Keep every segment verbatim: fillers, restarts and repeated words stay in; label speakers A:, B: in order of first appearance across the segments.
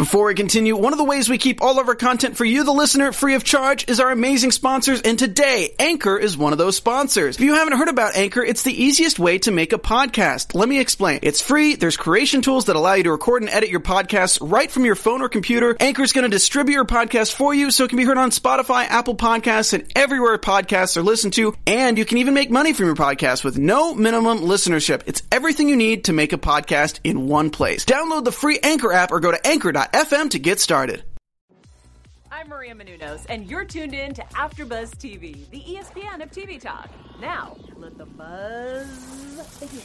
A: Before we continue, one of the ways we keep all of our content for you, the listener, free of charge is our amazing sponsors, and today, Anchor is one of those sponsors. If you haven't heard about Anchor, it's the easiest way to make a podcast. Let me explain. It's free, there's creation tools that allow you to record and edit your podcasts right from your phone or computer. Anchor is going to distribute your podcast for you so it can be heard on Spotify, Apple Podcasts, and everywhere podcasts are listened to, and you can even make money from your podcast with no minimum listenership. It's everything you need to make a podcast in one place. Download the free Anchor app or go to anchor dot f m to get started.
B: I'm Maria Menounos, and you're tuned in to AfterBuzz T V, the E S P N of T V talk. Now, let the buzz begin.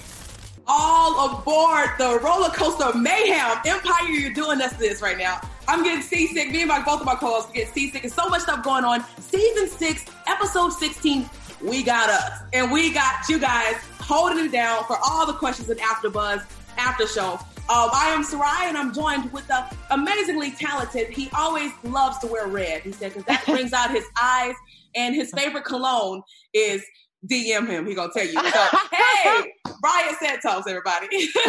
C: All aboard the roller coaster of mayhem. Empire, you're doing us this right now. I'm getting seasick. Me and my, both of my co-hosts get seasick. And so much stuff going on. Season six, episode sixteen, we got us. And we got you guys holding it down for all the questions in AfterBuzz After Show. Um, I am Sarai, and I'm joined with the amazingly talented. He always loves to wear red, he said, because that brings out his eyes, and his favorite cologne is D M him. He gonna tell you. So, hey, Brian Santos, everybody.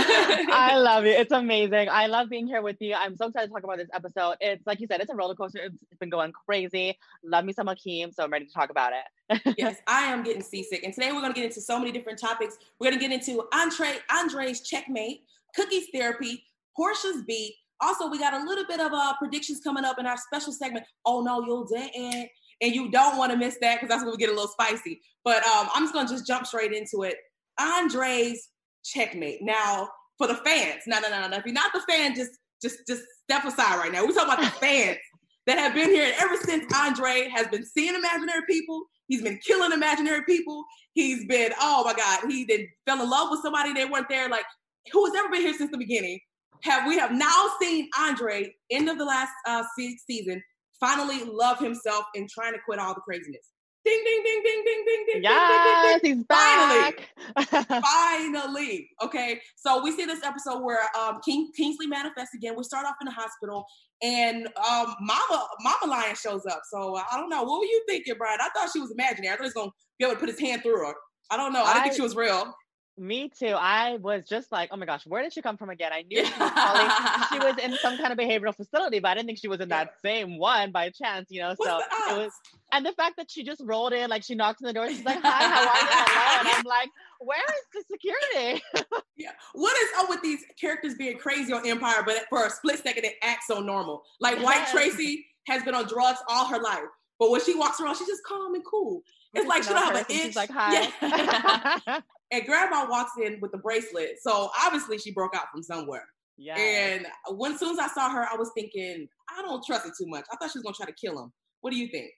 D: I love it. It's amazing. I love being here with you. I'm so excited to talk about this episode. It's like you said, it's a roller coaster. It's, it's been going crazy. Love me some Akeem, so I'm ready to talk about it.
C: Yes, I am getting seasick, and today we're gonna get into so many different topics. We're gonna get into Andre Andre's checkmate, Cookie's therapy, Portia's beat. Also, we got a little bit of uh, predictions coming up in our special segment. Oh no, you'll dance. And you don't want to miss that because that's when we get a little spicy. But um, I'm just going to just jump straight into it. Andre's checkmate. Now, for the fans. No, no, no, no. If you're not the fan, just just, just step aside right now. We're talking about the fans that have been here. And ever since Andre has been seeing imaginary people, he's been killing imaginary people. He's been, oh my God, he did fell in love with somebody that weren't there. Like, who has ever been here since the beginning? Have we have now seen Andre, end of the last uh, season, finally love himself and trying to quit all the craziness. Ding, ding, ding, ding, ding, ding, ding,
D: yes,
C: ding, ding, ding.
D: He's back.
C: Finally. Finally. Okay. So we see this episode where um, King, Kingsley manifests again. We start off in the hospital and um, Mama Mama Lion shows up. So I don't know. What were you thinking, Brian? I thought she was imaginary. I thought he was going to be able to put his hand through her. I don't know. I didn't I, think she was real.
D: Me too. I was just like, oh my gosh, where did she come from again? I knew she was probably, she was in some kind of behavioral facility, but I didn't think she was in that yeah. same one by chance, you know?
C: What's
D: so it was, and the fact that she just rolled in, like she knocks on the door, she's like, hi, how are you? Hello. And I'm like, where is the security?
C: Yeah. What is up with these characters being crazy on Empire, but for a split second, they act so normal? Like yes. White Tracy has been on drugs all her life, but when she walks around, she's just calm and cool. It's like she don't have an itch.
D: She's like, hi.
C: Yeah. And Grandma walks in with the bracelet. So obviously she broke out from somewhere. Yeah. And when as soon as I saw her, I was thinking, I don't trust her too much. I thought she was going to try to kill him. What do you think?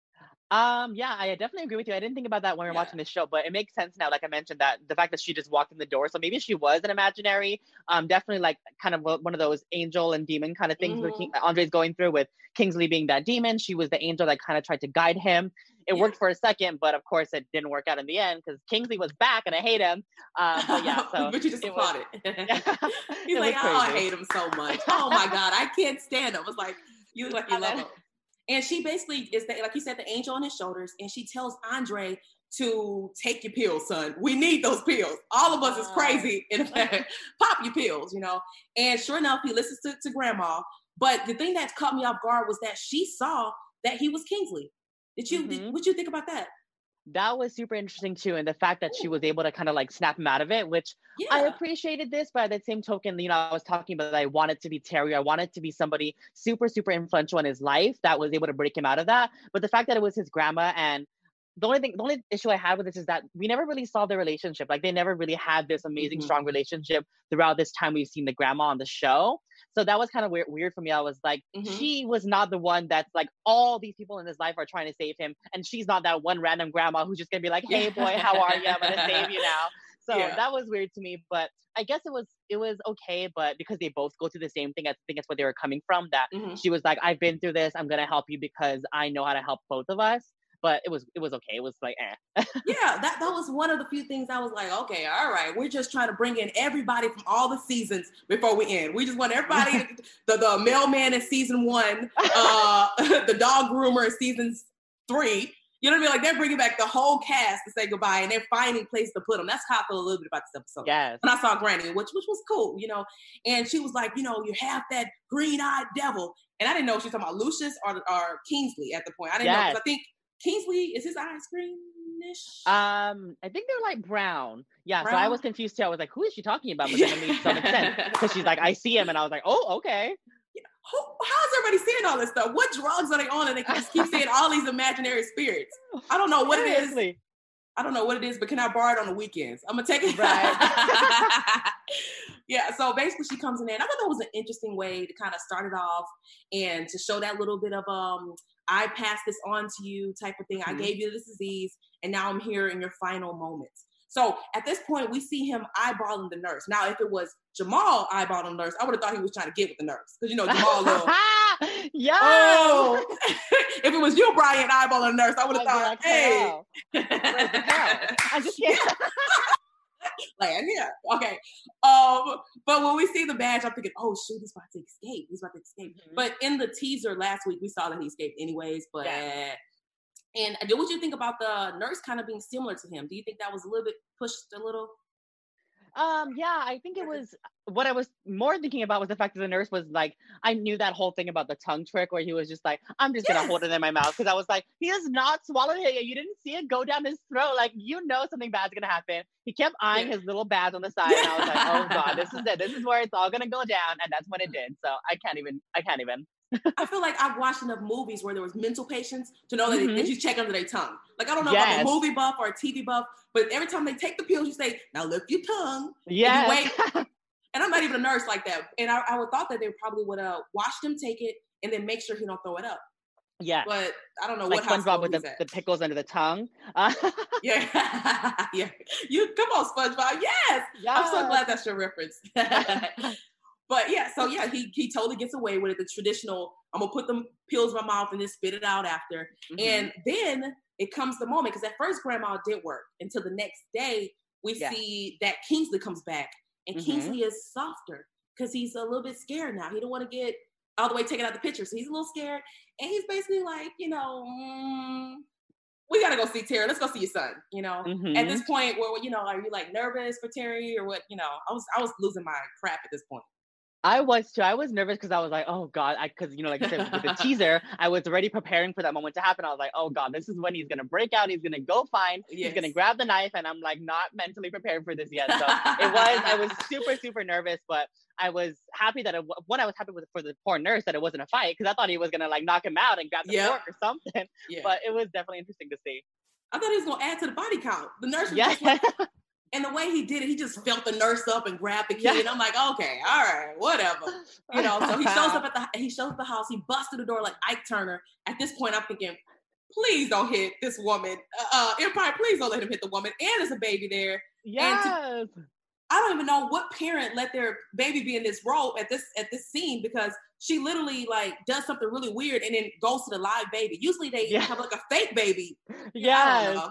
D: Um, yeah, I definitely agree with you. I didn't think about that when we were yeah. watching this show, but it makes sense now. Like I mentioned, that the fact that she just walked in the door. So maybe she was an imaginary, um, definitely like kind of one of those angel and demon kind of things mm-hmm. that King- Andre's going through with Kingsley being that demon. She was the angel that kind of tried to guide him. It yeah. worked for a second, but of course it didn't work out in the end because Kingsley was back and I hate him. Um, but yeah, so
C: but you just applauded.
D: Was,
C: He's like, oh, I hate him so much. Oh my God, I can't stand him. It's like, you look like you love him. And she basically is, the, like you said, the angel on his shoulders. And she tells Andre to take your pills, son. We need those pills. All of us is crazy. In fact, pop your pills, you know. And sure enough, he listens to, to Grandma. But the thing that caught me off guard was that she saw that he was Kingsley. Did you? Mm-hmm. Did, what you think about that?
D: That was super interesting too. And the fact that Ooh. She was able to kind of like snap him out of it, which yeah. I appreciated this, but at the same token, you know, I was talking about that I wanted to be Terry. I wanted to be somebody super, super influential in his life that was able to break him out of that. But the fact that it was his grandma, and the only thing, the only issue I had with this is that we never really saw their relationship. Like they never really had this amazing, mm-hmm. strong relationship throughout this time we've seen the grandma on the show. So that was kind of weird, weird for me. I was like, mm-hmm. she was not the one that's like, all these people in his life are trying to save him. And she's not that one random grandma who's just going to be like, hey boy, how are you? I'm going to save you now. So yeah. that was weird to me, but I guess it was, it was okay. But because they both go through the same thing, I think that's where they were coming from, that mm-hmm. she was like, I've been through this. I'm going to help you because I know how to help both of us. But it was it was okay. It was like, eh.
C: Yeah, that, that was one of the few things I was like, okay, all right. We're just trying to bring in everybody from all the seasons before we end. We just want everybody, the, the mailman in season one, uh, the dog groomer in season three, You know what I mean? Like they're bringing back the whole cast to say goodbye, and they're finding place to put them. That's how I feel a little bit about this episode.
D: Yes.
C: When I saw Granny, which which was cool, you know, and she was like, you know, you have that green-eyed devil, and I didn't know if she was talking about Lucius or, or Kingsley at the point. I didn't yes. know because I think Kingsley is his eyes greenish.
D: Um, I think they're like brown. Yeah, brown? So I was confused too. I was like, who is she talking about? But then it made so much sense because she's like, I see him, and I was like, oh, okay.
C: Who, how is everybody seeing all this stuff? What drugs are they on and they just keep seeing all these imaginary spirits? I don't know what Seriously. it is. I don't know what it is, but can I borrow it on the weekends? I'm going to take it.
D: Right.
C: Yeah, so basically she comes in there. And I thought that was an interesting way to kind of start it off and to show that little bit of, um, I passed this on to you type of thing. Mm-hmm. I gave you this disease, and now I'm here in your final moments. So at this point, we see him eyeballing the nurse. Now, if it was Jamal eyeballing the nurse, I would have thought he was trying to get with the nurse. Because, you know, Jamal little.
D: Yeah.
C: Oh. If it was you, Brian, eyeballing the nurse, I would have thought,
D: like,
C: hey.
D: Where's the hell? I just can't.
C: Land here. Okay. Um, but when we see the badge, I'm thinking, oh, shoot, he's about to escape. He's about to escape. Mm-hmm. But in the teaser last week, we saw that he escaped anyways. But... Yeah. And what would you think about the nurse kind of being similar to him? Do you think that was a little bit pushed a little?
D: Um, yeah, I think it was, what I was more thinking about was the fact that the nurse was like, I knew that whole thing about the tongue trick where he was just like, I'm just yes. going to hold it in my mouth. Because I was like, he has not swallowed it. You didn't see it go down his throat. Like, you know something bad's going to happen. He kept eyeing yeah. his little badge on the side. And I was like, oh God, this is it. This is where it's all going to go down. And that's when it did. So I can't even, I can't even.
C: I feel like I've watched enough movies where there was mental patients to know that mm-hmm. they, they just check under their tongue. Like, I don't know yes. if I'm a movie buff or a T V buff, but every time they take the pills, you say, now lift your tongue.
D: Yeah.
C: Wait. And I'm not even a nurse like that. And I, I would thought that they probably would uh, watch him take it and then make sure he don't throw it up.
D: Yeah.
C: But I don't know
D: like
C: what
D: SpongeBob with the, the pickles under the tongue. Uh-
C: yeah. Yeah. You come on, SpongeBob. Yes. yes. I'm so glad that's your reference. But yeah, so yeah, he he totally gets away with it. The traditional, I'm gonna put the pills in my mouth and then spit it out after. Mm-hmm. And then it comes the moment, because at first grandma did work until the next day we yeah. see that Kingsley comes back, and mm-hmm. Kingsley is softer because he's a little bit scared now. He don't want to get all the way taken out the picture, so he's a little scared, and he's basically like, you know, mm, we gotta go see Terry. Let's go see your son. You know, mm-hmm. at this point, where you know, are you like nervous for Terry or what? You know, I was I was losing my crap at this point.
D: I was too. I was nervous because I was like, oh God, I because you know, like I said, with the teaser, I was already preparing for that moment to happen. I was like, oh God, this is when he's gonna break out. He's gonna go find. Yes. He's gonna grab the knife, and I'm like not mentally prepared for this yet. So it was. I was super super nervous, but I was happy that it, one, I was happy with for the poor nurse that it wasn't a fight, because I thought he was gonna like knock him out and grab the yep. fork or something. Yeah. But it was definitely interesting to see.
C: I thought he was gonna add to the body count. The nurse was
D: yeah.
C: just like. And the way he did it, he just felt the nurse up and grabbed the kid. Yeah. And I'm like, okay, all right, whatever. You know, so he shows up at the he shows up the house. He busts through the door like Ike Turner. At this point, I'm thinking, please don't hit this woman. Uh, Empire, please don't let him hit the woman. And there's a baby there.
D: Yes.
C: And to, I don't even know what parent let their baby be in this role at this at this scene, because she literally like does something really weird and then goes to the live baby. Usually they yeah. have like a fake baby.
D: Yeah.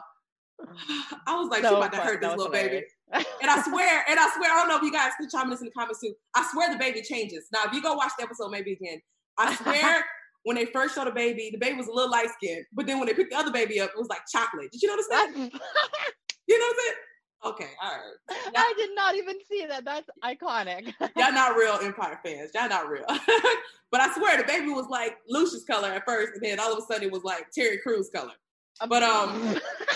C: I was like, so she's about to hurt this little hilarious. baby. And I swear, and I swear, I don't know if you guys can chime in the comments too. I swear the baby changes. Now, if you go watch the episode maybe again, I swear when they first showed the baby, the baby was a little light skinned. But then when they picked the other baby up, it was like chocolate. Did you notice that? You notice it? Okay, all right.
D: Y'all, I did not even see that. That's iconic.
C: Y'all not real Empire fans. Y'all not real. But I swear the baby was like Lucius color at first, and then all of a sudden it was like Terry Crews color. But um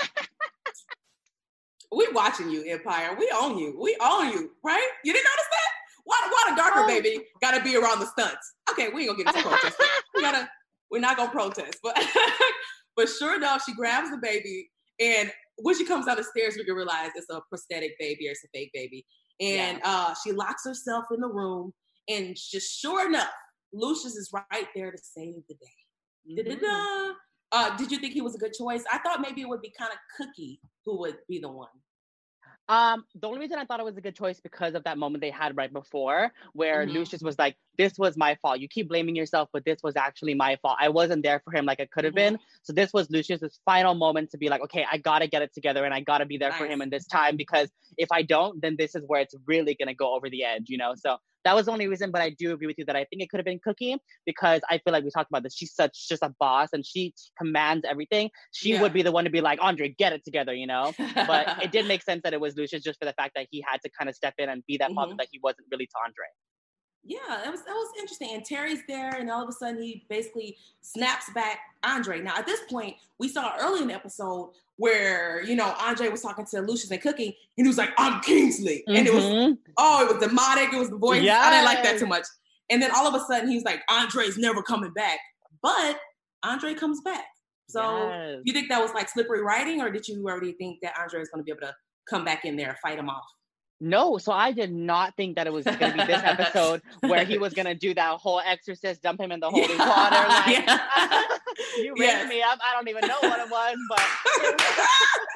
C: we watching you, Empire. We own you. We own you, right? You didn't notice that? Why, why the darker oh. baby gotta be around the stunts? Okay, we ain't gonna get into protest. We gotta, we're not gonna protest. But but sure enough, she grabs the baby, and when she comes down the stairs, we can realize it's a prosthetic baby or it's a fake baby. And yeah. uh, she locks herself in the room, and just sure enough, Lucius is right there to save the day. Mm-hmm. Da-da-da. Uh, did you think he was a good choice? I thought maybe it would be kind of Cookie who would be the one.
D: Um, the only reason I thought it was a good choice because of that moment they had right before where mm-hmm. Lucius was like, this was my fault. You keep blaming yourself, but this was actually my fault. I wasn't there for him like I could have mm-hmm. been. So this was Lucius's final moment to be like, okay, I got to get it together and I got to be there nice. for him in this time, because if I don't, then this is where it's really going to go over the edge, you know? So that was the only reason. But I do agree with you that I think it could have been Cookie, because I feel like we talked about this. She's such just a boss and she commands everything. She yeah. would be the one to be like, Andre, get it together, you know? But it did make sense that it was Lucius, just for the fact that he had to kind of step in and be that mm-hmm. father that he wasn't really to Andre.
C: Yeah, that was that was interesting. And Terry's there, and all of a sudden he basically snaps back Andre. Now, at this point, we saw early in the episode where, you know, Andre was talking to Lucius and Cookie, and he was like, I'm Kingsley. Mm-hmm. And it was, oh, it was demonic. It was the voice. Yes. I didn't like that too much. And then all of a sudden he's like, Andre's never coming back. But Andre comes back. So yes. you think that was like slippery writing, or did you already think that Andre is going to be able to come back in there and fight him off?
D: No, so I did not think that it was going to be this episode where he was going to do that whole exorcist, dump him in the holy yeah. water. Like, yeah. you raised yes. me up. I don't even know what it was, but. It was...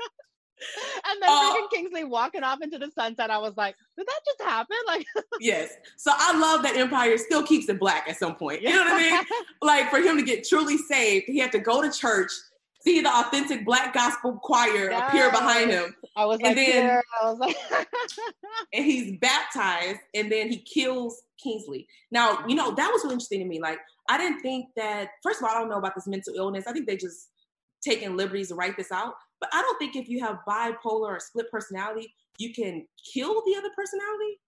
D: and then uh, freaking Kingsley walking off into the sunset. I was like, did that just happen? Like,
C: yes. So I love that Empire still keeps it black at some point. You know what I mean? Like, for him to get truly saved, he had to go to church, see the authentic Black gospel choir yes. appear behind him.
D: I was
C: and
D: like,
C: then,
D: here. I was like,
C: and he's baptized, and then he kills Kingsley. Now, you know, that was really interesting to me. Like, I didn't think that, first of all, I don't know about this mental illness. I think they just taking liberties to write this out. But I don't think if you have bipolar or split personality, you can kill the other personality.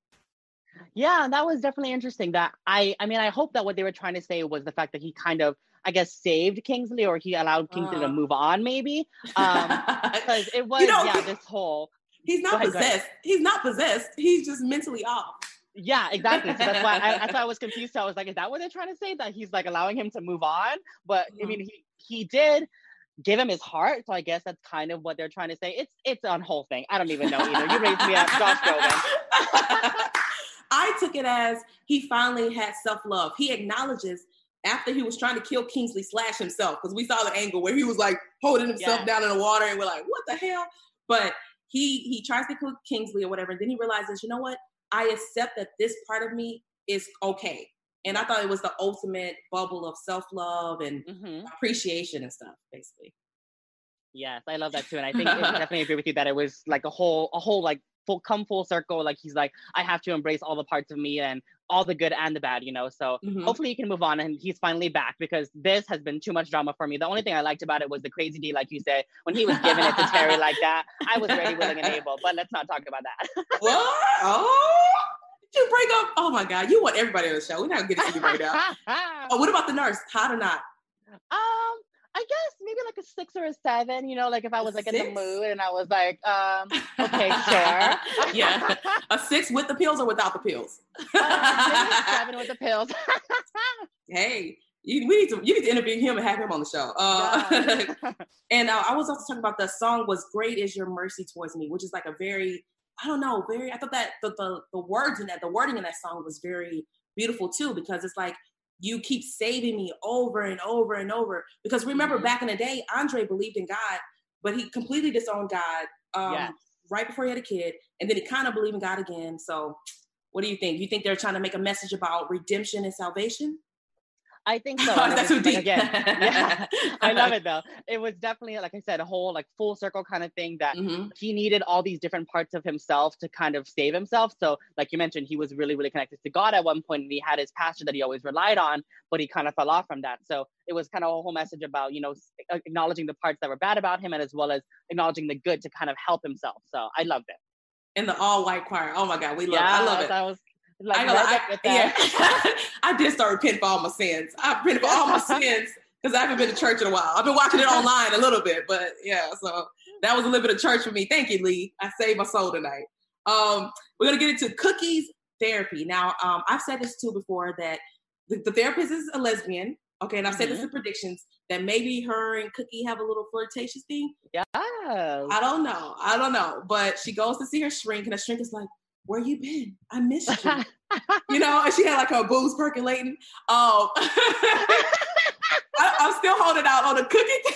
D: Yeah, that was definitely interesting. That I, I mean, I hope that what they were trying to say was the fact that he kind of, I guess, saved Kingsley, or he allowed Kingsley uh. to move on, maybe. Um, because it was, you know, yeah, this whole.
C: He's not ahead, possessed. He's not possessed. He's just mentally off.
D: Yeah, exactly. So that's why I, that's why I was confused. So I was like, is that what they're trying to say? That he's like allowing him to move on? But mm-hmm. I mean, he he did give him his heart, so I guess that's kind of what they're trying to say. It's it's a whole thing. I don't even know either. You raised me up, Josh Groban.
C: I took it as he finally had self-love. He acknowledges after he was trying to kill Kingsley slash himself, because we saw the angle where he was like holding himself yeah. down in the water, and we're like, what the hell? But he he tries to kill Kingsley or whatever, and then he realizes, you know what? I accept that this part of me is okay. And I thought it was the ultimate bubble of self-love and mm-hmm. appreciation and stuff, basically.
D: Yes, I love that too. And I think I definitely agree with you that it was like a whole, a whole like full, come full circle. Like he's like, I have to embrace all the parts of me and all the good and the bad, you know? So mm-hmm. hopefully he can move on and he's finally back, because this has been too much drama for me. The only thing I liked about it was the crazy D, like you said, when he was giving it to Terry like that. I was ready, willing, and able, but let's not talk about that.
C: What? Oh, did you break up? Oh my God, you want everybody on the show. We're not going to get it right now. Oh, what about the nurse? Hot or not?
D: Um, I guess maybe like a six or a seven, you know, like if I was like six? in the mood and I was like, um, okay, sure.
C: Yeah. A six with the pills or without the pills?
D: Uh, maybe a seven with the pills.
C: Hey, you, we need to, you need to interview him and have him on the show. Uh, yeah. And uh, I was also talking about the song was Great Is Your Mercy Towards Me, which is like a very, I don't know, very, I thought that the, the, the words in that, the wording in that song was very beautiful too, because it's like, you keep saving me over and over and over. Because remember, mm-hmm. back in the day, Andre believed in God, but he completely disowned God um, yes. right before he had a kid. And then he kind of believed in God again. So what do you think? You think they're trying to make a message about redemption and salvation?
D: I think so.
C: That's too deep.
D: Again, yeah, I love it though. It was definitely, like I said, a whole like full circle kind of thing that mm-hmm. he needed all these different parts of himself to kind of save himself. So like you mentioned, he was really, really connected to God at one point, and he had his pastor that he always relied on, but he kind of fell off from that. So it was kind of a whole message about, you know, acknowledging the parts that were bad about him, and as well as acknowledging the good to kind of help himself. So I loved it.
C: And the all white choir. Oh my God, we love
D: yeah,
C: it. I love it.
D: That was, Like,
C: I, I, yeah. I did start repenting for all my sins. I repented for all my sins because I haven't been to church in a while. I've been watching it online a little bit, but yeah, so that was a little bit of church for me. Thank you, Lee. I saved my soul tonight. Um, we're going to get into Cookie's therapy. Now, um, I've said this too before, that the, the therapist is a lesbian. Okay, and I've said mm-hmm. this in predictions, that maybe her and Cookie have a little flirtatious thing.
D: Yeah.
C: I don't know. I don't know. But she goes to see her shrink, and her shrink is like, where you been? I missed you. You know, and she had like her boobs percolating. Um, I, I'm still holding out on the Cookie.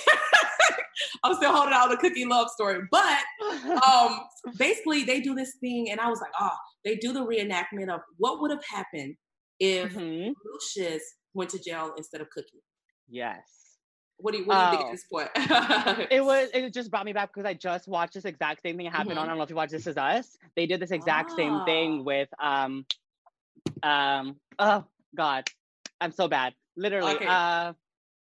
C: I'm still holding out on the Cookie love story. But um, basically, they do this thing, and I was like, oh, they do the reenactment of what would have happened if mm-hmm. Lucius went to jail instead of Cookie.
D: Yes.
C: What do you, what do you oh. think at this point?
D: it was, it just brought me back because I just watched this exact same thing happen mm-hmm. on, I don't know if you watched This Is Us. They did this exact ah. same thing with um, Um. Oh God, I'm so bad. Literally. Okay. Uh.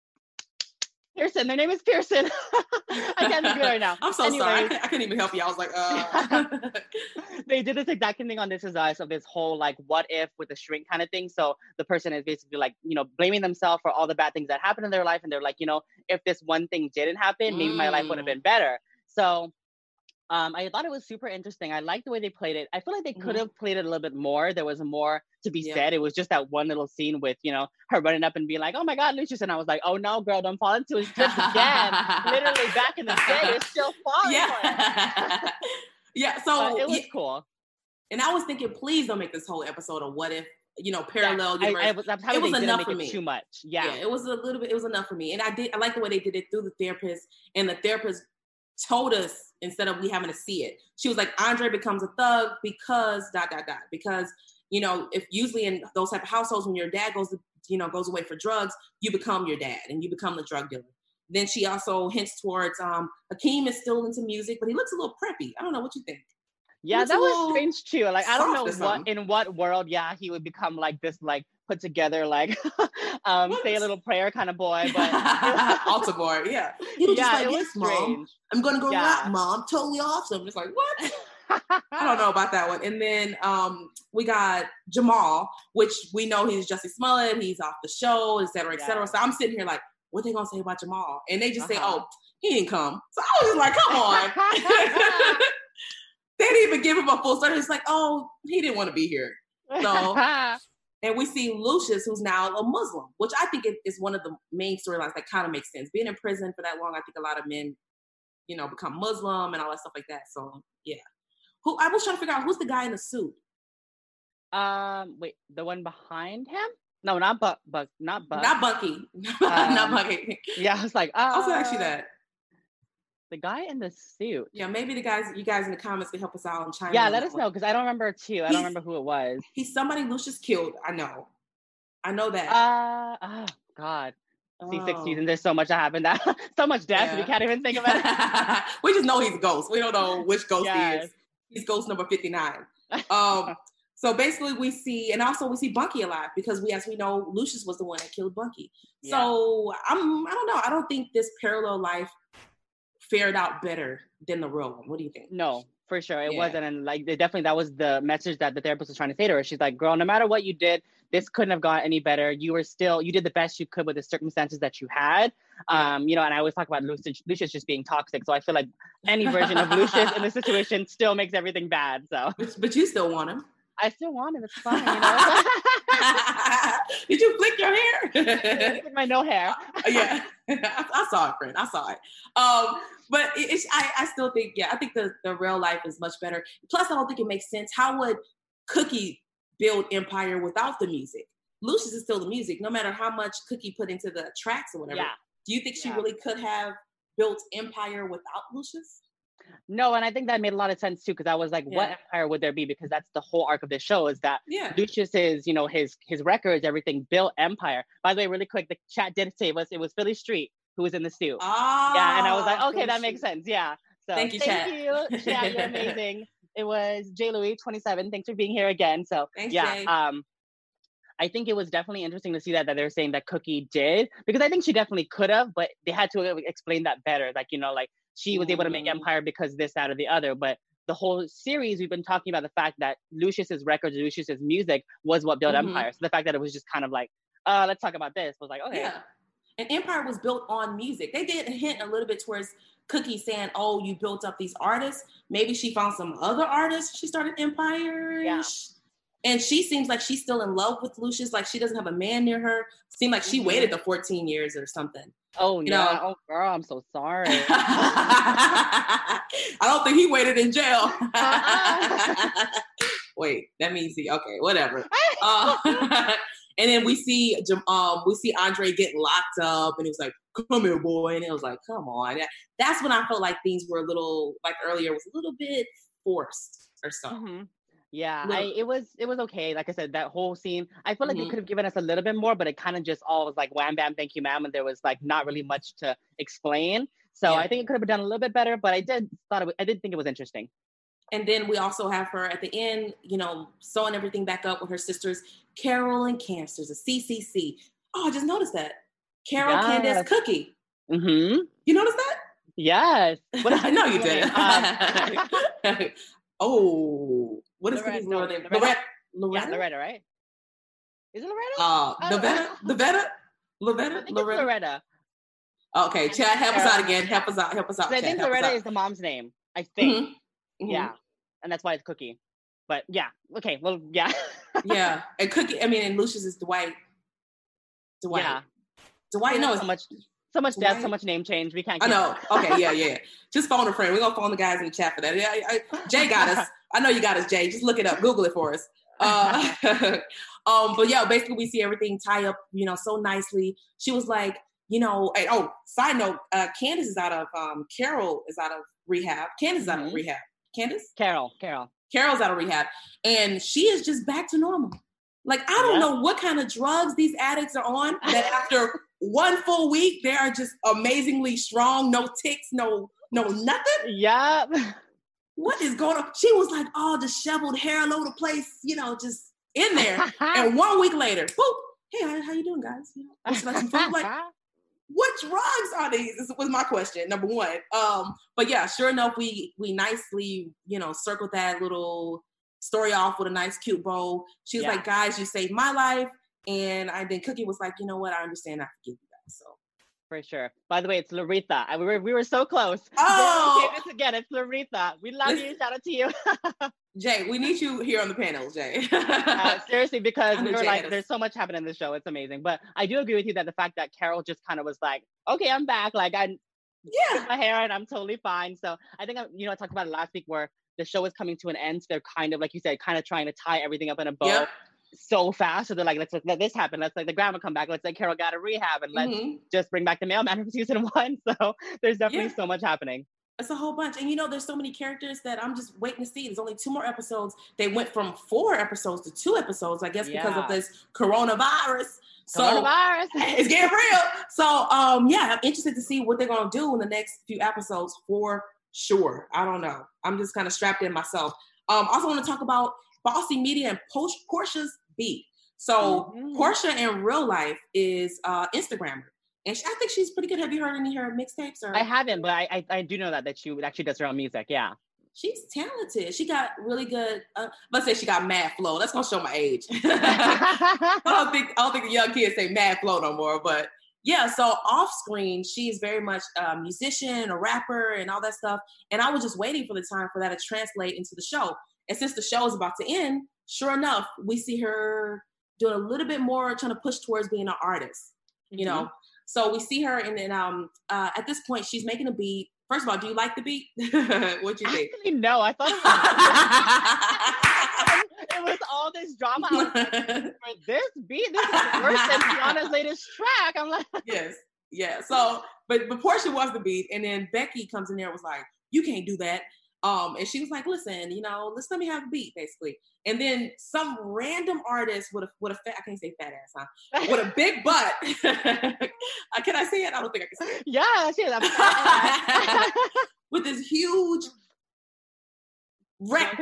D: Pearson. Their name is Pearson. I can't think of it right now.
C: I'm so Anyways, sorry. I couldn't, I couldn't even help you. I was like, uh.
D: They did this exact thing on This Is Us of this whole like what if with the shrink kind of thing. So the person is basically like, you know, blaming themselves for all the bad things that happened in their life. And they're like, you know, if this one thing didn't happen, maybe mm. my life would have been better. So um, I thought it was super interesting. I liked the way they played it. I feel like they could have mm-hmm. played it a little bit more. There was more to be yeah. said. It was just that one little scene with, you know, her running up and being like, oh my God, Lucius. And I was like, oh no, girl, don't fall into his tricks again. Literally back in the day, you're still falling
C: yeah.
D: for it.
C: yeah, so.
D: But it was
C: yeah.
D: cool.
C: And I was thinking, please don't make this whole episode a what if, you know, parallel
D: yeah,
C: universe.
D: I, I was,
C: it was enough
D: for
C: me.
D: Too much. Yeah.
C: yeah, it was a little bit. It was enough for me, and I did. I like the way they did it through the therapist, and the therapist told us instead of we having to see it. She was like, Andre becomes a thug because dot dot dot. Because you know, if usually in those type of households, when your dad goes, you know, goes away for drugs, you become your dad and you become the drug dealer. Then she also hints towards um, Hakeem is still into music, but he looks a little preppy. I don't know what you think.
D: Yeah, that was strange too. Like, I don't know what in what world, yeah, he would become like this, like put together, like um, what? say a little prayer kind of boy, but
C: altar boy, yeah. He was
D: yeah,
C: just like,
D: it
C: yes,
D: was strange.
C: Mom, I'm gonna go
D: yeah.
C: rap, Mom. Totally awesome. Just like what? I don't know about that one. And then um, we got Jamal, which we know he's Jussie Smollett. He's off the show, et cetera, et cetera. Yeah. So I'm sitting here like, what are they gonna say about Jamal? And they just uh-huh. say, oh, he didn't come. So I was just like, come on. They didn't even give him a full story. It's like, oh, he didn't want to be here. So, and we see Lucius, who's now a Muslim, which I think is one of the main storylines that kind of makes sense. Being in prison for that long, I think a lot of men, you know, become Muslim and all that stuff like that. So, yeah. Who I was trying to figure out who's the guy in the suit.
D: Um, wait, the one behind him? No, not Buck. Buck, not Buck.
C: Not Bucky.
D: Um,
C: not Bucky.
D: Yeah, I was like, uh,
C: I was actually that.
D: The guy in the suit.
C: Yeah, maybe the guys, you guys in the comments can help us out and chime
D: yeah,
C: in.
D: Yeah, let us one. know, because I don't remember too. I
C: he's,
D: don't remember who it was.
C: He's somebody Lucius killed. I know. I know that.
D: Uh, oh, God. Oh. See, six seasons, there's so much that happened. That so much death, yeah. we can't even think about it.
C: We just know he's a ghost. We don't know which ghost
D: yes.
C: he is. He's ghost number fifty-nine. Um, so basically we see, and also we see Bunky alive because we, as we know, Lucius was the one that killed Bunky. Yeah. So I'm, I don't know. I don't think this parallel life fared out better than the real one. What do you think?
D: No, for sure. It yeah. wasn't. And like, it definitely, that was the message that the therapist was trying to say to her. She's like, girl, no matter what you did, this couldn't have gone any better. You were still, you did the best you could with the circumstances that you had. Um, you know, and I always talk about Lucius, Lucius just being toxic. So I feel like any version of Lucius in this situation still makes everything bad. So,
C: but, but you still want him.
D: I still want him. It's fine, you know.
C: Did you flick your hair?
D: With my no hair.
C: Yeah, I, I saw it, friend. I saw it. Um, but it, it's, I, I still think, yeah, I think the, the real life is much better. Plus, I don't think it makes sense. How would Cookie build Empire without the music? Lucius is still the music, no matter how much Cookie put into the tracks or whatever.
D: Yeah.
C: Do you think she
D: yeah.
C: really could have built Empire without Lucius?
D: No, and I think that made a lot of sense too, because I was like, yeah. what empire would there be? Because that's the whole arc of the show, is that
C: yeah.
D: Lucius is, you know, his his records, everything built empire. By the way, really quick, the chat did say it was it was Philly Street who was in the suit.
C: Oh,
D: yeah, and I was like, okay, that makes sense. Yeah. So
C: thank you,
D: thank
C: chat.
D: you. Yeah, you're amazing. It was J Louis twenty-seven. Thanks for being here again. So
C: Thanks,
D: yeah,
C: Jay.
D: um, I think it was definitely interesting to see that that they're saying that Cookie did, because I think she definitely could have, but they had to explain that better. Like, you know, like she was able to make Empire because this, that, or the other. But the whole series, we've been talking about the fact that Lucius's records, Lucius's music was what built mm-hmm. Empire. So the fact that it was just kind of like, uh, let's talk about this was like, okay.
C: Yeah. And Empire was built on music. They did hint a little bit towards Cookie saying, oh, you built up these artists. Maybe she found some other artists. She started Empire.
D: Yeah.
C: And she seems like she's still in love with Lucius. Like she doesn't have a man near her. Seemed like she mm-hmm. waited the fourteen years or something.
D: Oh,
C: you
D: no.
C: know?
D: Oh, girl, I'm so sorry.
C: I don't think he waited in jail. Wait, that means he, okay, whatever. Uh, and then we see um, we see Andre getting locked up, and he was like, come here, boy. And it was like, come on. That's when I felt like things were a little, like earlier, was a little bit forced or something.
D: Mm-hmm. Yeah, I, it was it was okay. Like I said, that whole scene, I feel like mm-hmm. they could have given us a little bit more, but it kind of just all was like wham, bam, thank you, ma'am. And there was like not really much to explain. So yeah. I think it could have been done a little bit better, but I did thought it was, I did think it was interesting.
C: And then we also have her at the end, you know, sewing everything back up with her sisters, Carol and Candace, a C C C. Oh, I just noticed that. Carol, yes. Candace, Cookie.
D: Mm-hmm.
C: You noticed that?
D: Yes.
C: What, I know you did. Um, oh, what is Cookie's
D: no,
C: name?
D: Loretta.
C: Loretta?
D: Yeah, Loretta, right? Is it Loretta?
C: Uh, Loretta? Loretta? Loretta?
D: I think Loretta. It's Loretta.
C: Okay, Chad, help us out again. Help us out. Help us out.
D: I think
C: Chad,
D: Loretta is the mom's name. I think.
C: Mm-hmm. Mm-hmm.
D: Yeah, and that's why it's Cookie. But yeah, okay. Well, yeah.
C: Yeah, and Cookie. I mean, and Lucius is Dwight. Dwight. Yeah. Dwight. No,
D: so much. So much death, so much name change. We can't.
C: I know. Okay, yeah, yeah. Just phone a friend. We're gonna phone the guys in the chat for that. Yeah, I, I, Jay got us. I know you got us, Jay. Just look it up. Google it for us. Uh, um, but yeah, basically we see everything tie up, you know, so nicely. She was like, you know, and, oh, side note, uh, Candace is out of um, Carol is out of rehab. Candace is mm-hmm. out of rehab. Candace?
D: Carol. Carol.
C: Carol's out of rehab, and she is just back to normal. Like, I don't yep. know what kind of drugs these addicts are on that after one full week, they are just amazingly strong. No tics, no, no nothing.
D: Yeah.
C: What is going on? She was like all disheveled, hair all over the place, you know, just in there. And one week later, boop. Hey, how, how you doing, guys? You know, would you like some food? Like, what drugs are these? This was my question, number one. Um, but yeah, sure enough, we we nicely, you know, circled that little story off with a nice, cute bow. She was yeah. like, guys, you saved my life. And I then Cookie was like, you know what? I understand. I forgive you guys. So
D: for sure. By the way, it's Laritha. I, we were we were so close.
C: Oh,
D: okay, again, it's Laritha. We love Listen, you. Shout out to you,
C: Jay. We need you here on the panel, Jay.
D: uh, seriously, because we were
C: Jay
D: like, there's so much happening in this show. It's amazing. But I do agree with you that the fact that Carol just kind of was like, okay, I'm back. Like I,
C: yeah,
D: my hair and I'm totally fine. So I think I, you know I talked about it last week where the show is coming to an end. So they're kind of like you said, kind of trying to tie everything up in a bow. Yep. So fast, so they're like, let's let this happen. Let's let the grandma come back. Let's let Carol go to rehab, and let's mm-hmm. just bring back the mailman from season one. So there's definitely yeah. so much happening.
C: It's a whole bunch, and you know, there's so many characters that I'm just waiting to see. There's only two more episodes. They went from four episodes to two episodes, I guess, yeah. because of this coronavirus. So
D: coronavirus,
C: it's getting real. So um, yeah, I'm interested to see what they're gonna do in the next few episodes for sure. I don't know. I'm just kind of strapped in myself. Um, also want to talk about Bossy Media and Porsche, Portia's Beat. So mm-hmm. Portia in real life is uh Instagrammer, and she, I think she's pretty good. Have you heard any of her mixtapes? Or
D: I haven't, but I, I I do know that that she actually does her own music. Yeah,
C: she's talented. She got really good. Uh, let's say she got mad flow. That's gonna show my age. I don't think I don't think the young kids say mad flow no more. But yeah, so off screen, she's very much a musician, a rapper, and all that stuff. And I was just waiting for the time for that to translate into the show. And since the show is about to end, sure enough, we see her doing a little bit more, trying to push towards being an artist, you mm-hmm. know? So we see her, and then um, uh, at this point, she's making a beat. First of all, do you like the beat? What'd you think?
D: Actually, no, I thought it was, it was all this drama. I was like, for this beat, this is worse than Tiana's latest track. I'm like,
C: yes, yeah. So, but, but Portia was the beat, and then Becky comes in there and was like, you can't do that. Um, and she was like, listen, you know, let's let me have a beat, basically. And then some random artist with a, with a fat, I can't say fat ass, huh? With a big butt. Can I say it? I don't think I can say it.
D: Yeah, she is.
C: With this huge rap.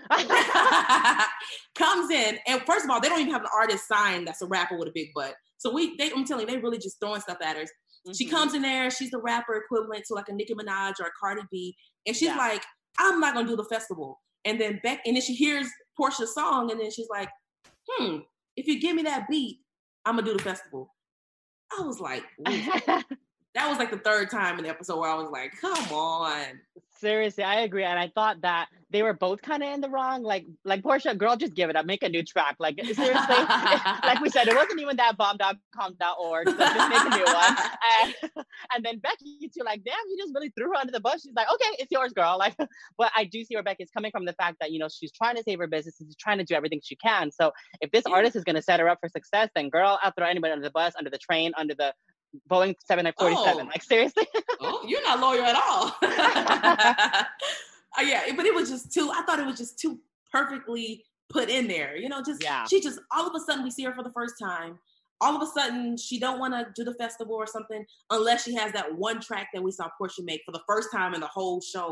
C: Comes in, and first of all, they don't even have an artist sign that's a rapper with a big butt. So we, they, I'm telling you, they really just throwing stuff at her. Mm-hmm. She comes in there, she's the rapper equivalent to like a Nicki Minaj or a Cardi B. And she's yeah. like, I'm not gonna do the festival. And then Beck, and then she hears Portia's song, and then she's like, hmm, if you give me that beat, I'm gonna do the festival. I was like, that was like the third time in the episode where I was like, come on.
D: Seriously, I agree. And I thought that they were both kind of in the wrong. Like, like Portia, girl, just give it up. Make a new track. Like, seriously, like we said, it wasn't even that bomb dot com dot org. So just make a new one. And, and then Becky, too, like, damn, you just really threw her under the bus. She's like, okay, it's yours, girl. Like, but I do see where Becky's coming from, the fact that, you know, she's trying to save her business. She's trying to do everything she can. So if this yeah. artist is going to set her up for success, then girl, I'll throw anybody under the bus, under the train, under the Boeing seven forty-seven. Oh. Like, seriously?
C: Oh, you're not loyal at all. uh, yeah, but it was just too, I thought it was just too perfectly put in there. You know, just, yeah. she just, all of a sudden we see her for the first time. All of a sudden she don't want to do the festival or something unless she has that one track that we saw Portia make for the first time in the whole show. We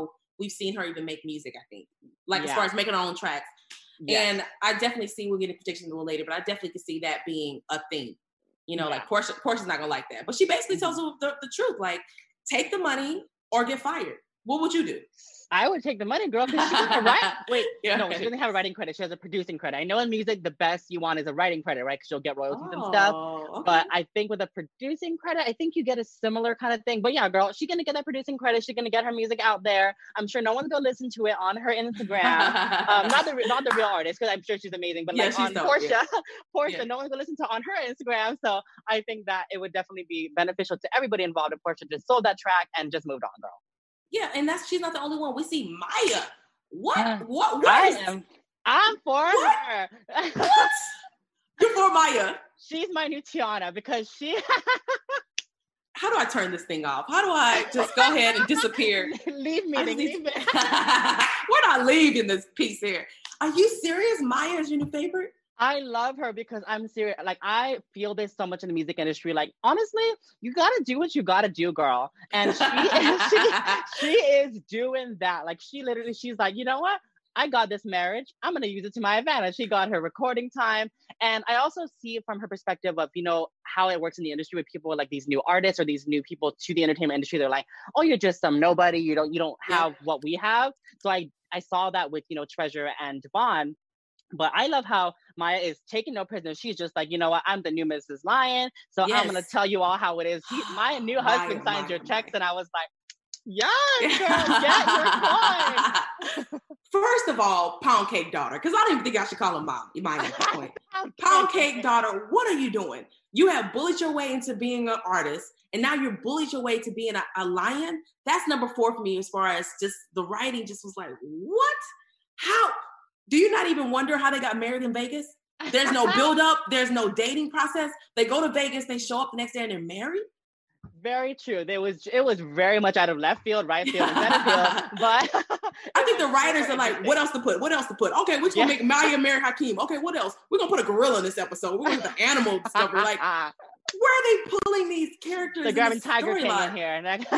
C: we've seen her even make music, I think. Like,
D: yeah.
C: as far as making her own tracks.
D: Yes.
C: And I definitely see, we'll get a prediction a little later, but I definitely could see that being a thing. You know, yeah. like Portia, Portia's not gonna like that. But she basically mm-hmm. tells the, the truth, like, take the money or get fired. What would you do?
D: I would take the money, girl, because she doesn't write. Wait,
C: yeah,
D: no,
C: okay.
D: she doesn't have a writing credit. She has a producing credit. I know in music, the best you want is a writing credit, right? Because you'll get royalties
C: oh,
D: and stuff.
C: Okay.
D: But I think with a producing credit, I think you get a similar kind of thing. But yeah, girl, she's going to get that producing credit. She's going to get her music out there. I'm sure no one's going to listen to it on her Instagram. um, not the not the real artist, because I'm sure she's amazing. But
C: yeah,
D: like on
C: dope,
D: Portia,
C: yeah.
D: Portia,
C: yeah.
D: no one's going to listen to on her Instagram. So I think that it would definitely be beneficial to everybody involved if Portia just sold that track and just moved on, girl.
C: Yeah, and that's she's not the only one. We see Maya. What?
D: Uh,
C: what? What?
D: I
C: is,
D: am. I'm for
C: what?
D: her.
C: What? You're for Maya.
D: She's my new Tiana because she.
C: How do I turn this thing off? How do I just go ahead and disappear?
D: Leave me. Leave me.
C: We're not leaving this piece here. Are you serious? Maya is your new favorite?
D: I love her because I'm serious. Like, I feel this so much in the music industry. Like, honestly, you gotta do what you gotta do, girl. And she, she, she is doing that. Like, she literally, she's like, you know what? I got this marriage. I'm gonna use it to my advantage. She got her recording time. And I also see it from her perspective of, you know, how it works in the industry with people like these new artists or these new people to the entertainment industry. They're like, oh, you're just some nobody. You don't, you don't have yeah. what we have. So I, I saw that with, you know, Treasure and Devon. But I love how Maya is taking no prisoners. She's just like, you know what? I'm the new Missus Lion. So yes. I'm going to tell you all how it is. She, my new husband Maya, signed Maya, your checks. Maya. And I was like, yes, girl, get your coin.
C: First of all, Pound Cake Daughter. Because I don't even think I should call him Mom. Maya at that point. Pound Cake Daughter, what are you doing? You have bullied your way into being an artist. And now you're bullied your way to being a, a lion. That's number four for me as far as just the writing just was like, what? How? Do you not even wonder how they got married in Vegas? There's no build up. There's no dating process. They go to Vegas. They show up the next day and they're married.
D: Very true. There was it was very much out of left field, right field, and center field. But
C: I think the writers are like, what else to put? What else to put? Okay, we're gonna yeah. make Maya marry Hakeem. Okay, what else? We're gonna put a gorilla in this episode. We're gonna put the animal stuff. We're like, where are they pulling these characters?
D: They're grabbing Tiger King in here.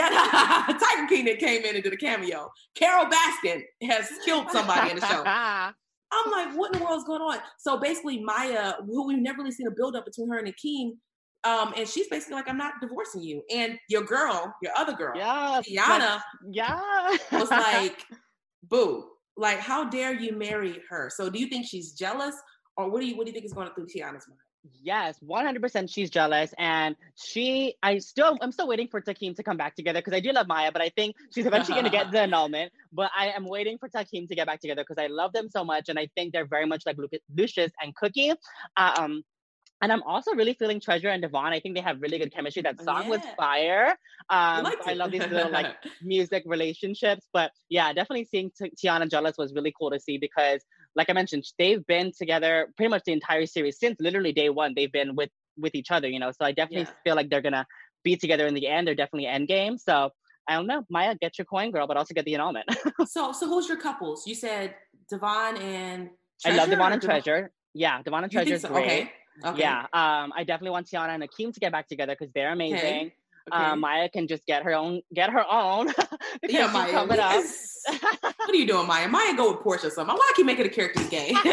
C: Tiger King that came in and did a cameo. Carol Baskin has killed somebody in the show. I'm like, what in the world is going on? So basically, Maya, who we've never really seen a build up between her and Hakeem, um, and she's basically like, I'm not divorcing you. And your girl, your other girl,
D: yeah,
C: Tiana,
D: yeah,
C: was like, boo, like, how dare you marry her? So do you think she's jealous, or what do you what do you think is going through Tiana's mind?
D: Yes, one hundred percent she's jealous. And she, I still, I'm still waiting for Takeem to come back together because I do love Maya, but I think she's eventually going to get the annulment. But I am waiting for Takeem to get back together because I love them so much. And I think they're very much like Lucius and Cookie. Um, and I'm also really feeling Treasure and Devon. I think they have really good chemistry. That song yeah. was fire. Um, I, I love these little like music relationships. But yeah, definitely seeing T- Tiana jealous was really cool to see because, like I mentioned, they've been together pretty much the entire series since literally day one. They've been with with each other, you know. So I definitely yeah. feel like they're gonna be together in the end. They're definitely endgame. So I don't know, Maya, get your coin, girl, but also get the annulment.
C: so, so who's your couples? You said Devon and Treasure.
D: I love Devon and Treasure. Yeah, Devon and Treasure is
C: so?
D: great.
C: Okay. Okay.
D: Yeah, um, I definitely want Tiana and Hakeem to get back together because they're amazing. Okay. Okay. Um, Maya can just get her own, get her own.
C: Yeah, Maya. Coming up. What are you doing, Maya? Maya, go with Portia. Something. Why I keep making a character gay?
D: no,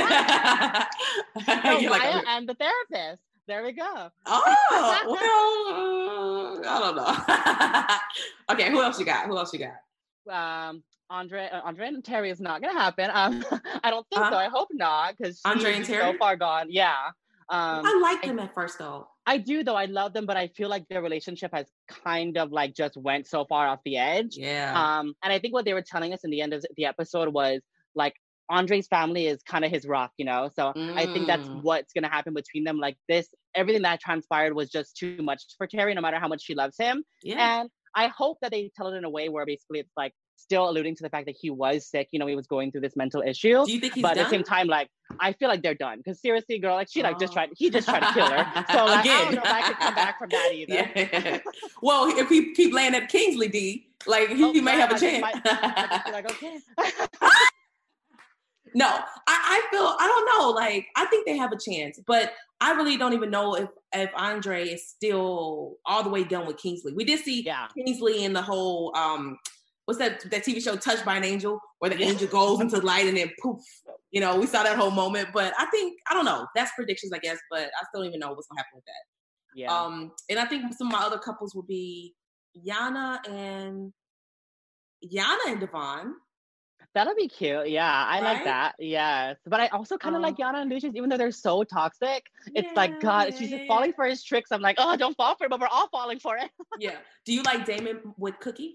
D: Maya like, and the therapist. There we go.
C: Oh, well, uh, I don't know. Okay, who else you got? Who else you
D: got? Um, Andre, uh, Andre and Terry is not gonna happen. Um, I don't think uh-huh. so. I hope not because
C: Andre and Terry
D: so far gone. Yeah. Um,
C: I liked them at first though.
D: I do though. I love them, but I feel like their relationship has kind of like just went so far off the edge.
C: Yeah.
D: Um, and I think what they were telling us in the end of the episode was like Andre's family is kind of his rock, you know. So mm. I think that's what's gonna happen between them. Like this, everything that transpired was just too much for Terry, no matter how much she loves him.
C: Yeah.
D: And I hope that they tell it in a way where basically it's like still alluding to the fact that he was sick, you know, he was going through this mental issue.
C: Do you think he's
D: but
C: done?
D: At the same time, like, I feel like they're done. Because seriously, girl, like, she like oh. just tried, he just tried to kill her. So like, Again. I don't know if I could come back from that either.
C: Yeah. Well, if we keep laying at Kingsley D, like, he, oh, he may God, have a chance.
D: Might, I like, okay.
C: No, I, I feel, I don't know, like, I think they have a chance, but I really don't even know if, if Andre is still all the way done with Kingsley. We did see
D: yeah.
C: Kingsley in the whole, um, what's that that T V show Touched by an Angel, where the angel goes into light and then poof. You know, we saw that whole moment. But I think, I don't know, that's predictions, I guess, but I still don't even know what's gonna happen with that. Yeah. Um, and I think some of my other couples will be Yana and Yana and Devon.
D: That'll be cute. Yeah, I right? like that. Yes. But I also kind of um, like Yana and Lucius, even though they're so toxic. It's yeah, like, God, yeah, she's just yeah, falling yeah. for his tricks. I'm like, oh, don't fall for it, but we're all falling for it.
C: Yeah. Do you like Damon with Cookie?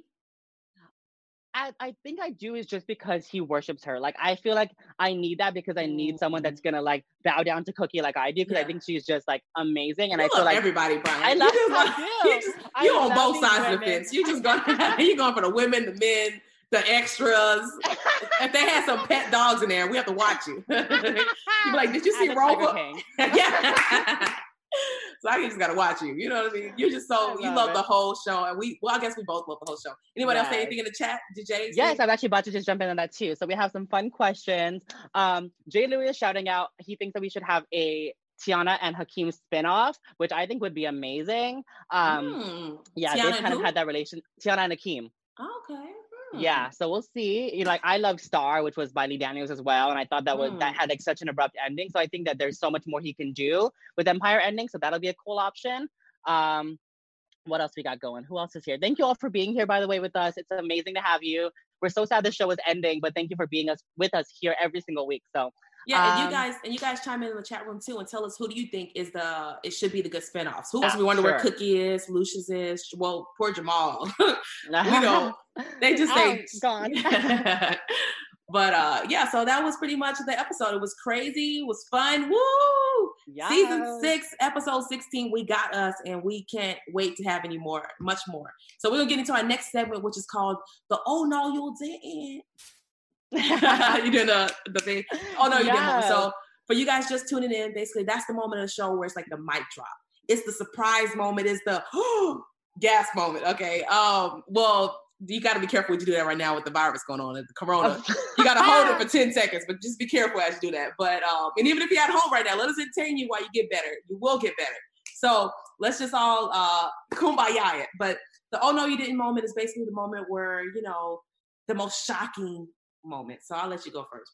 D: I, I think I do is just because he worships her. Like, I feel like I need that because I need someone that's going to, like, bow down to Cookie like I do because yeah. I think she's just, like, amazing. And
C: you
D: I feel like...
C: everybody, Brian. I love you. Just, you just, you're on both sides women. of the fence. You just going, you're going for the women, the men, the extras. If they had some pet dogs in there, we have to watch you. You'd be like, did you see Rover? Yeah. So I just gotta watch you. You know what I mean? You're just so love you love it. the whole show, and we well, I guess we both love the whole show. Anybody yes. else say anything in the chat? Did Jay?
D: Yes, I'm actually about to just jump in on that too. So we have some fun questions. Um, Jay Louis is shouting out. He thinks that we should have a Tiana and Hakeem spinoff, which I think would be amazing. Um, mm. Yeah, they kind of had that relation. Tiana and Hakeem.
C: Okay.
D: Yeah, so we'll see. You know, like I love Star, which was by Lee Daniels as well, and I thought that was mm. that had like such an abrupt ending. So I think that there's so much more he can do with Empire ending. So that'll be a cool option. Um, what else we got going? Who else is here? Thank you all for being here, by the way, with us. It's amazing to have you. We're so sad the show is ending, but thank you for being us with us here every single week. So
C: yeah,
D: um,
C: and you guys and you guys chime in in the chat room too and tell us who do you think is the it should be the good spinoffs. Who else we wonder sure. where Cookie is, Lucius is, well, poor Jamal. We know they just say
D: gone.
C: But uh yeah, so that was pretty much the episode. It was crazy, it was fun. Woo! Yes. Season six, episode sixteen, we got us, and we can't wait to have any more, much more. So we're gonna get into our next segment, which is called the Oh No You Didn't. You doing the the thing? Oh no, you yes. didn't. So for you guys just tuning in, basically that's the moment of the show where it's like the mic drop. It's the surprise moment. It's the oh, gas moment. Okay. Um. Well, you got to be careful when you do that right now with the virus going on and the corona. You got to hold it for ten seconds, but just be careful as you do that. But um, and even if you're at home right now, let us entertain you while you get better. You will get better. So let's just all uh kumbaya it. But the oh no you didn't moment is basically the moment where, you know, the most shocking moment. So I'll let you go first,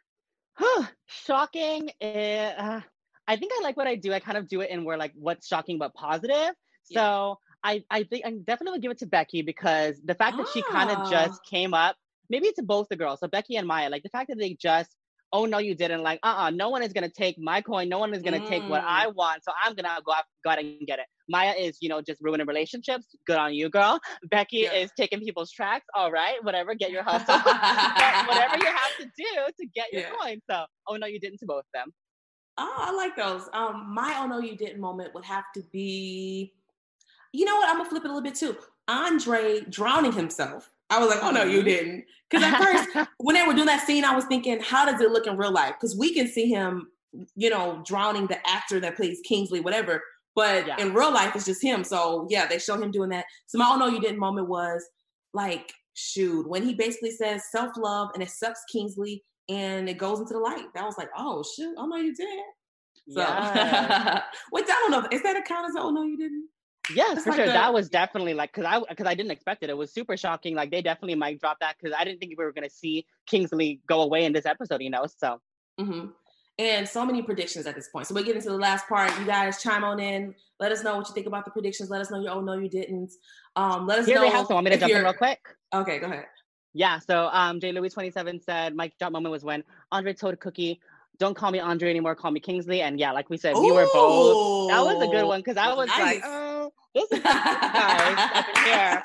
D: Brian. Shocking. Uh, I think I like what I do. I kind of do it in where like what's shocking but positive. Yeah. So I, I think I definitely would give it to Becky because the fact that ah. she kind of just came up, maybe to both the girls, so Becky and Maya, like the fact that they just, oh no, you didn't, like, uh-uh, no one is going to take my coin, no one is going to mm. take what I want, so I'm going to go out, go out and get it. Maya is, you know, just ruining relationships. Good on you, girl. Becky yeah. is taking people's tracks. All right, whatever, get your hustle. But whatever you have to do to get your yeah. coin. So, oh no, you didn't to both of them.
C: Oh, I like those. Um, my oh no, you didn't moment would have to be, you know what? I'm gonna flip it a little bit too. Andre drowning himself. I was like, oh no, you didn't. Because at first, when they were doing that scene, I was thinking, how does it look in real life? Because we can see him, you know, drowning the actor that plays Kingsley, whatever. But yeah. in real life, it's just him. So yeah, they show him doing that. So my oh no, you didn't moment was like, shoot, when he basically says self-love and accepts Kingsley and it goes into the light. That was like, oh shoot, oh no, you didn't. So, yes. Which I don't know, is that a count as oh no, you didn't?
D: Yes,
C: That's
D: for
C: like
D: sure.
C: the,
D: that was definitely like, cause I, cause I didn't expect it. It was super shocking. Like they definitely might drop that because I didn't think we were gonna see Kingsley go away in this episode. You know, so.
C: Mm-hmm. And so many predictions at this point. So we're getting to the last part. You guys chime on in. Let us know what you think about the predictions. Let us know your oh no you didn't. Um, let us
D: Here
C: know.
D: Here we have some. Want me to jump in real quick?
C: Okay, go ahead.
D: Yeah. So um, J Louis twenty-seven said Mike drop moment was when Andre told Cookie, "Don't call me Andre anymore. Call me Kingsley." And yeah, like we said, Ooh, we were both. That was a good one because I was nice. like, oh, this is nice up in here.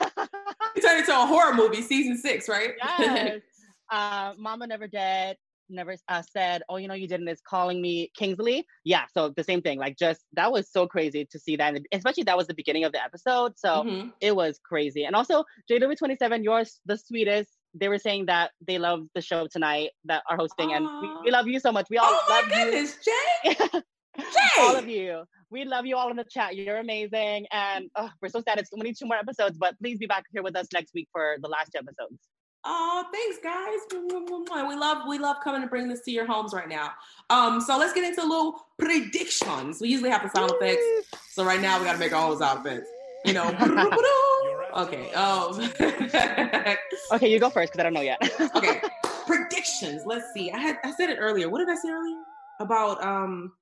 C: It turned into a horror movie, season six, right?
D: Yes. uh, Mama Never Dead. Never uh, said, oh, you know, you didn't, is calling me Kingsley. Yeah, so the same thing. Like, just, that was so crazy to see that. And especially that was the beginning of the episode. So mm-hmm. it was crazy. And also, J Louis twenty-seven, you're the sweetest. They were saying that they love the show tonight that are hosting. Aww. And we, we love you so much. We all
C: oh
D: love
C: my goodness,
D: you.
C: Jay! Jay!
D: All of you. We love you all in the chat. You're amazing. And oh, we're so sad it's only two more episodes, but please be back here with us next week for the last two episodes.
C: Oh, thanks, guys. We love we love coming and bringing this to your homes right now. Um, so let's get into a little predictions. We usually have the sound effects. So right now we got to make all those sound effects. You know. Okay. Um.
D: Okay, you go first because I don't know yet.
C: Okay. Predictions. Let's see. I had I said it earlier. What did I say earlier about um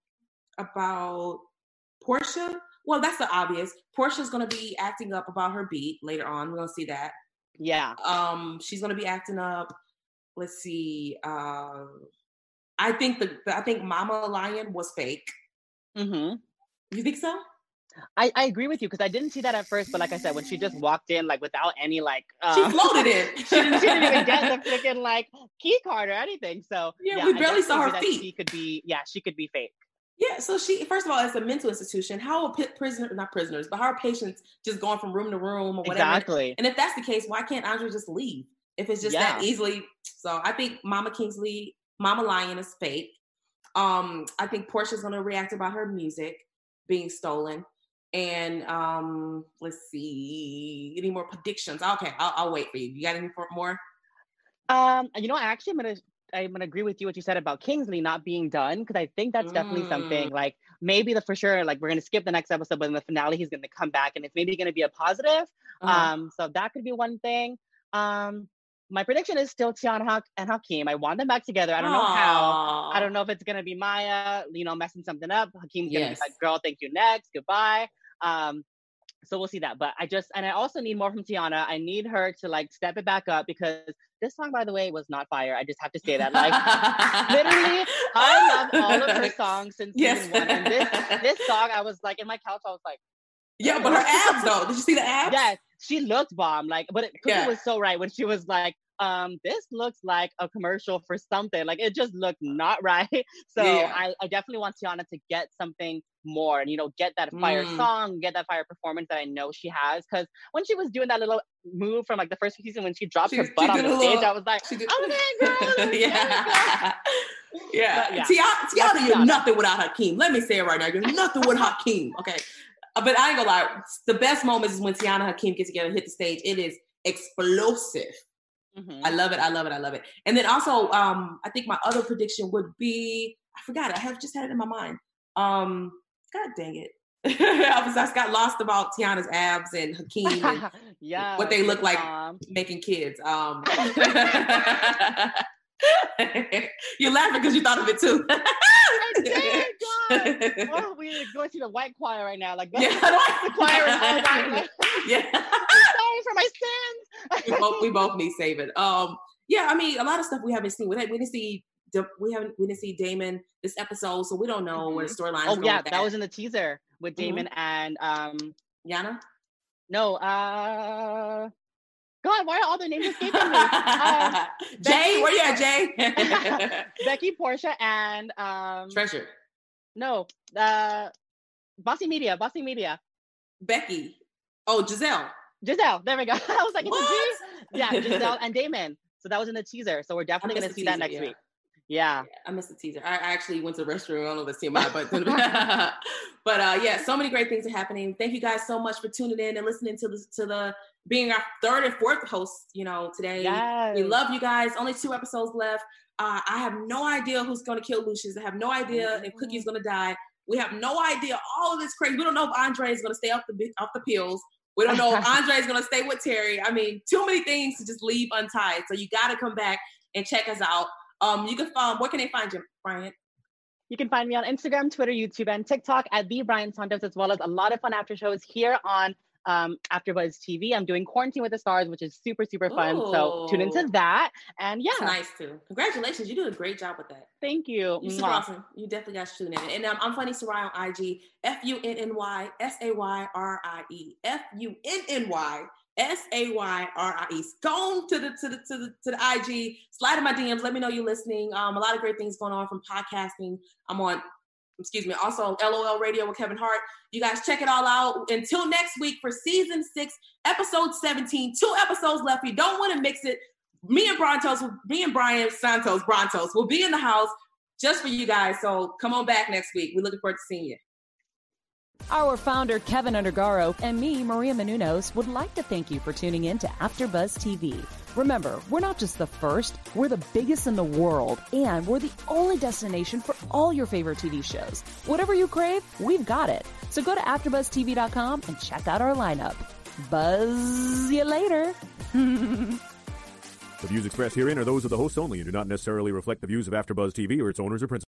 C: about Porsha? Well, that's the obvious. Portia's gonna be acting up about her beat later on. We're gonna see that.
D: Yeah.
C: Um. She's gonna be acting up. Let's see. Uh, I think the, the I think Mama Lion was fake.
D: Mm-hmm.
C: You think so?
D: I, I agree with you because I didn't see that at first, but like I said, when she just walked in, like without any like, uh,
C: she floated in.
D: she, didn't, she didn't even get the freaking like key card or anything. So
C: yeah,
D: yeah
C: we barely saw her feet.
D: She could be, yeah, she could be fake.
C: Yeah, so she first of all, it's a mental institution. How are prisoners, not prisoners, but how are patients just going from room to room or whatever?
D: Exactly.
C: And if that's the case, why can't Andre just leave? If it's just yeah. that easily. So I think Mama Kingsley, Mama Lion is fake. Um, I think Portia's gonna react about her music being stolen. And um, let's see, any more predictions? Okay, I'll, I'll wait for you. You got any more?
D: Um, you know, I actually am gonna I'm gonna agree with you what you said about Kingsley not being done because I think that's mm. definitely something like maybe the for sure like we're gonna skip the next episode, but in the finale he's gonna come back and it's maybe gonna be a positive. Uh-huh. Um, so that could be one thing. Um, my prediction is still Tiana and Hakeem. I want them back together. I don't know Aww. how. I don't know if it's gonna be Maya, you know, messing something up. Hakeem's gonna yes. be like, "Girl, thank you, next, goodbye." Um, so we'll see that. But I just, and I also need more from Tiana. I need her to like step it back up because this song, by the way, was not fire. I just have to say that. Like, literally, I love all of her songs since yes. season one. And this, this song, I was like, in my couch, I was like,
C: yeah, but her abs though. Did you see the abs?
D: Yes, she looked bomb. Like, but it, Cookie yeah. was so right when she was like, um, this looks like a commercial for something. Like, it just looked not right. So yeah. I, I definitely want Tiana to get something more and, you know, get that fire mm. song, get that fire performance that I know she has. Because when she was doing that little move from like the first season when she dropped she, her butt on the little, stage, I was like, okay, girl.
C: yeah. yeah. But, yeah. Tiana, Tiana, you're nothing without Hakeem. Let me say it right now. You're nothing with Hakeem. Okay. But I ain't gonna lie. The best moments is when Tiana and Hakeem get together and hit the stage. It is explosive. Mm-hmm. I love it. I love it. I love it. And then also, um, I think my other prediction would be, I forgot it. I have just had it in my mind. Um, God dang it. I was I got lost about Tiana's abs and Hakeem and yeah, what they look like mom. making kids. Um, you're laughing because you thought of it too.
D: I did, God. Oh, we're going to the white choir right now. Like, yeah, the choir is all right. Like, yeah. I'm sorry for my sins.
C: we, both, we both need saving. Um, yeah, I mean, a lot of stuff we haven't seen. We didn't see. We haven't. We didn't see Damon this episode, so we don't know mm-hmm. where the storyline.
D: Oh
C: is
D: yeah,
C: that.
D: that was in the teaser with Damon mm-hmm. and um,
C: Yana.
D: No, uh. God, why are all their names escaping me? Um,
C: Jay,
D: Becky,
C: where you at, Jay?
D: Becky, Portia, and um,
C: Treasure.
D: No, uh, Bossy Media, Bossy Media.
C: Becky. Oh, Giselle.
D: Giselle. There we go. I was like, what? Yeah, Giselle and Damon. So that was in the teaser. So we're definitely going to see teaser, that next yeah. week. Yeah. yeah.
C: I missed the teaser. I actually went to the restroom. I don't know if it's T M I, but but uh, yeah, so many great things are happening. Thank you guys so much for tuning in and listening to the to the being our third and fourth host, you know, today.
D: Yes.
C: We love you guys. Only two episodes left. Uh, I have no idea who's going to kill Lucius. I have no idea mm-hmm. if Cookie's going to die. We have no idea. All of this crazy. We don't know if Andre is going to stay off the off the pills. We don't know if Andre is going to stay with Terry. I mean, too many things to just leave untied. So you got to come back and check us out. Um, you can find, where can they find you, Bryant?
D: You can find me on Instagram, Twitter, YouTube, and TikTok at the Bryant Santos, as well as a lot of fun after shows here on um, AfterBuzz T V. I'm doing Quarantine with the Stars, which is super, super fun. Ooh. So tune into that. And yeah.
C: It's nice too. Congratulations. You do a great job with that.
D: Thank you.
C: You're super awesome. You definitely got to tune in. And um, I'm Funny Sarai on I G, F U N N Y S A Y R I E. F U N N Y S A Y R I E. Go to the to the to the to the I G. Slide in my D Ms. Let me know you're listening. Um, a lot of great things going on from podcasting. I'm on, excuse me, also L O L Radio with Kevin Hart. You guys check it all out. Until next week for season six, episode seventeen. Two episodes left. You don't want to mix it. Me and Brontos, me and Brian Santos, Brontos will be in the house just for you guys. So come on back next week. We're looking forward to seeing you.
B: Our founder, Kevin Undergaro, and me, Maria Menounos, would like to thank you for tuning in to AfterBuzz T V. Remember, we're not just the first, we're the biggest in the world, and we're the only destination for all your favorite T V shows. Whatever you crave, we've got it. So go to AfterBuzz T V dot com and check out our lineup. Buzz you later.
E: The views expressed herein are those of the hosts only and do not necessarily reflect the views of AfterBuzz T V or its owners or principals.